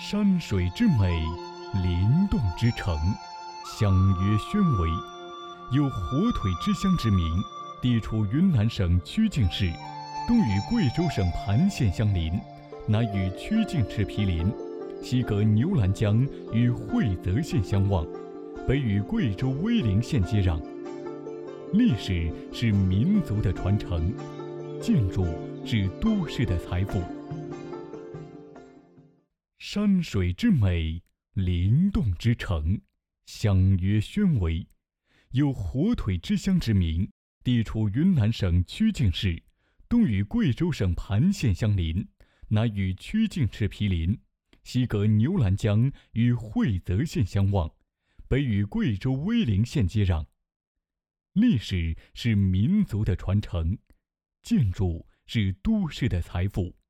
山水之美，灵动之城，相约宣维，有火腿之乡之名，地处云南省曲靖市，东与贵州省盘县相邻，南与曲靖市毗邻，西隔牛栏江与惠泽县相望，北与贵州威灵县接壤。历史是民族的传承，建筑是都市的财富。山水之美，灵动之城，相约宣维，有火腿之乡之名，地处云南省曲靖市，东与贵州省盘县相邻，南与曲靖市毗邻，西隔牛栏江与惠泽县相望，北与贵州威灵县接壤。历史是民族的传承，建筑是都市的财富。